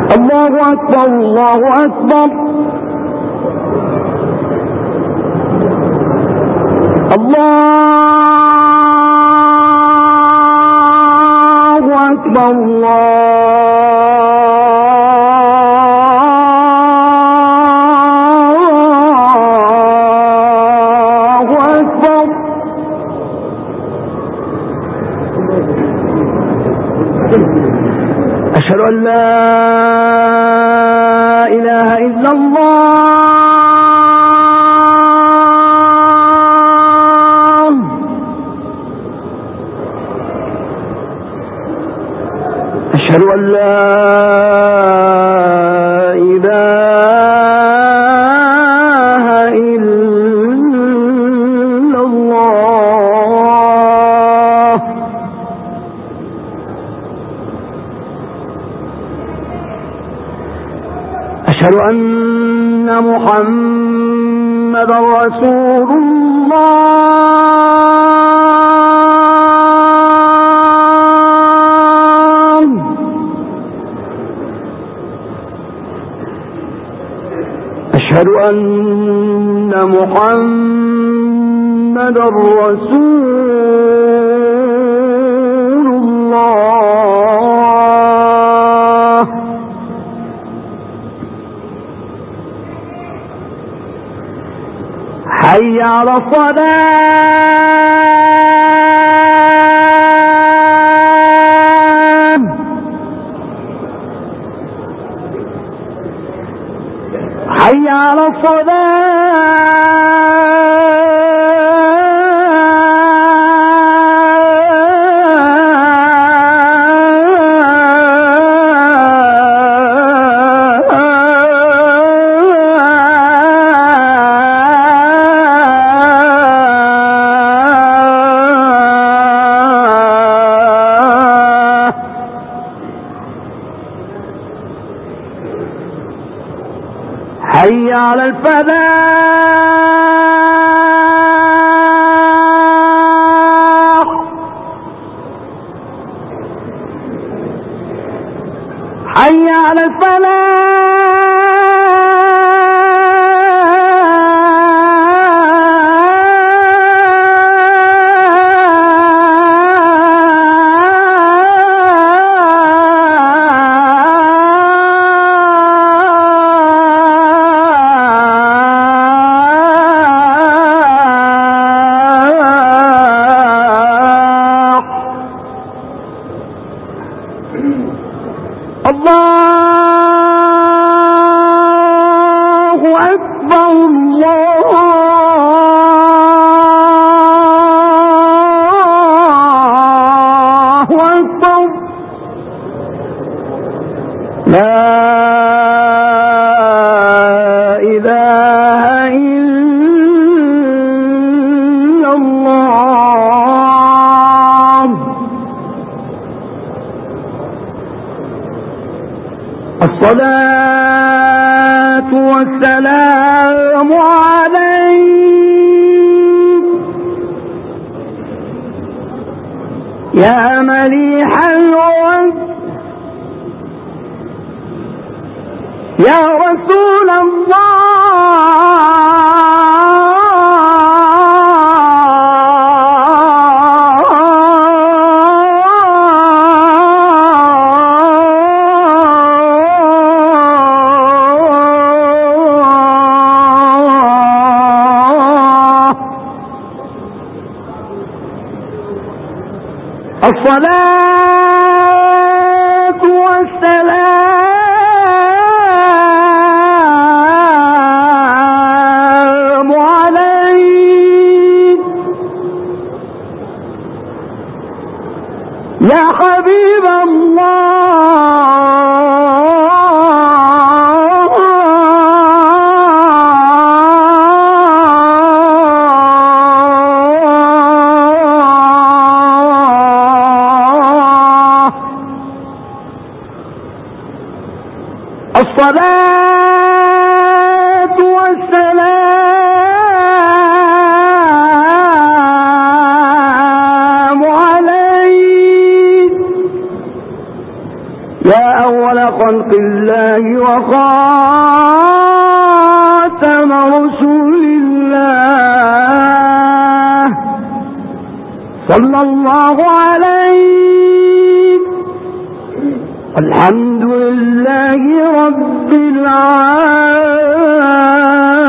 الله أكبر الله أكبر الله أكبر الله أكبر. أشهد أن لا إله إلا الله. أشهد أن لا إله إلا الله. أشهد أن محمدا رسول الله. أشهد أن محمدا رسول الله. حي على الصلاة. حي على حي على الفلاح. حي على الله أكبر الله أكبر. لا إله إلا الله. الصلاة والسلام عليك يا مليح الوجه يا رسول الصلاة والسلام عليك يا حبيب الصلاة والسلام عليك يا أول خلق الله وخاتم رسول الله صلى الله عليه. الحمد لله رب العالمين.